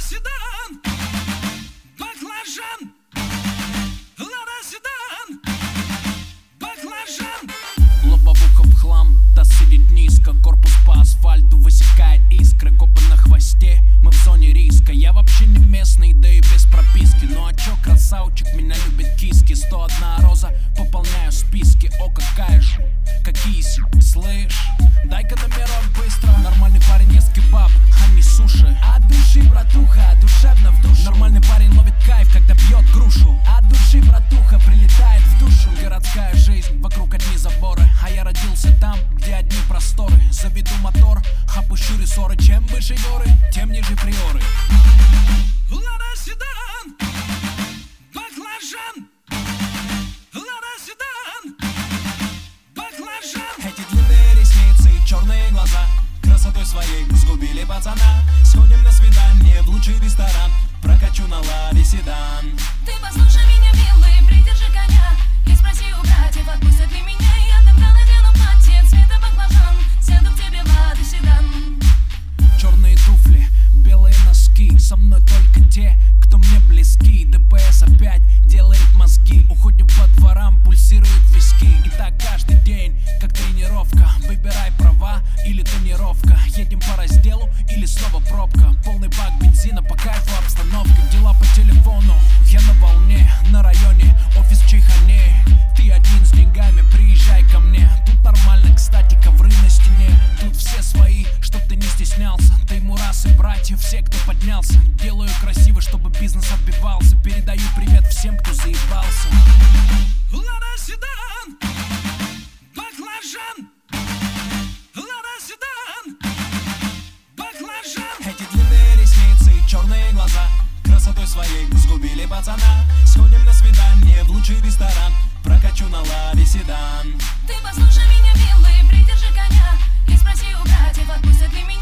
седан, баклажан, Лада седан, баклажан. Лобовуха в хлам, та сидит низко, корпус по асфальту высекает искры, копы на хвосте, мы в зоне риска. Я вообще не местный, да и без прописки. Ну а чё, красавчик, меня любит киски. 101 роза, пополняю списки. О, какая же, какие слышь, дай-ка номерок быстро. Нормальный парень ест кебаб, а не суши. От души, братуха, душевно в душу. Нормальный парень ловит кайф, когда пьет грушу. От души, братуха, прилетает в душу. Городская жизнь, вокруг одни заборы, а я родился там, где одни просторы. Заведу мотор, опущу рессоры. Чем выше горы, тем ниже приоры. Лада седан, баклажан, Лада седан, баклажан. Эти длинные ресницы и черные глаза красотой своей сгубили пацана. Сходим на свидание в лучший ресторан, прокачу на Ладе седан. Ты послушай меня, милый, придержи коня и спроси у братьев, отпустят ли меня. Я тогда надену платье цвета баклажан, сяду к тебе в Ладу седан. Черные туфли, белые носки, со мной только те, кто мне близки. ДПС опять делает мозги, уходим по дворам, пульсируют виски. И так каждый день, как тренировка. Выбирай права или тонировка. Едем по разделу или снова пробка. Полный бак бензина, по кайфу обстановка. Дела по телефону, я на волне. На районе, офис в Чайхане. Ты один с деньгами, приезжай ко мне. Тут нормально, кстати, ковры на стене. Тут все свои, чтоб ты не стеснялся. Ты Мурас и братья, все, кто поднялся. Делаю красиво, чтобы бизнес отбивался. Передаю привет всем, кто заебался. Лада седан, баклажан, Лада седан, баклажан. Эти длинные ресницы и черные глаза красотой своей сгубили пацана. Сходим на свидание в лучший ресторан, прокачу на Ладе седан. Ты послушай меня, милый, придержи коня и спроси у братьев, отпустят ли меня.